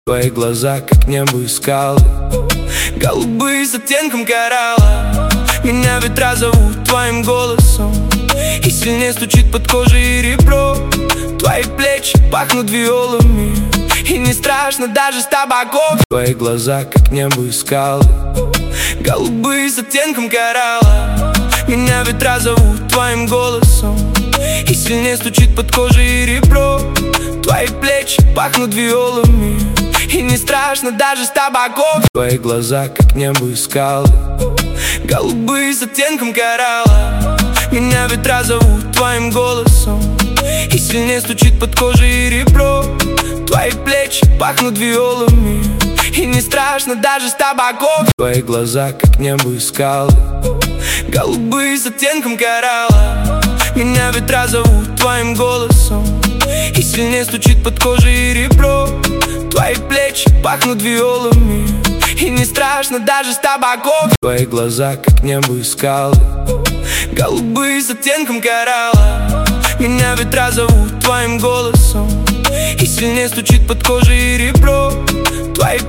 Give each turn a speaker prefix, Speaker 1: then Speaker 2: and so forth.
Speaker 1: Твои глаза, как небо и скалы, голубые с оттенком коралла. Меня ветра зовут твоим голосом, и сильнее стучит под кожей и ребро. Твои плечи пахнут виолами, и не страшно даже с табаком. Твои глаза, как небо и скалы, голубые с оттенком коралла. Меня ветра зовут твоим голосом, и сильнее стучит под кожей и ребро. Твои плечи пахнут виолами, и не страшно даже с табаком. Твои глаза, как небо и скалы, голубые с оттенком коралла. Меня ветра зовут твоим голосом, и сильнее стучит под кожей и ребро. Твои плечи пахнут виолами, и не страшно даже с табаком. Твои глаза, как небо и скалы, голубые с оттенком коралла. Меня ветра зовут твоим голосом, и сильнее стучит под кожей и ребро. Твои плечи пахнут виолами, и не страшно даже с табаком. Твои глаза, как небо и скалы, голубые с оттенком коралла. Меня ветра зовут твоим голосом, и сильнее стучит под кожей и ребро. Твои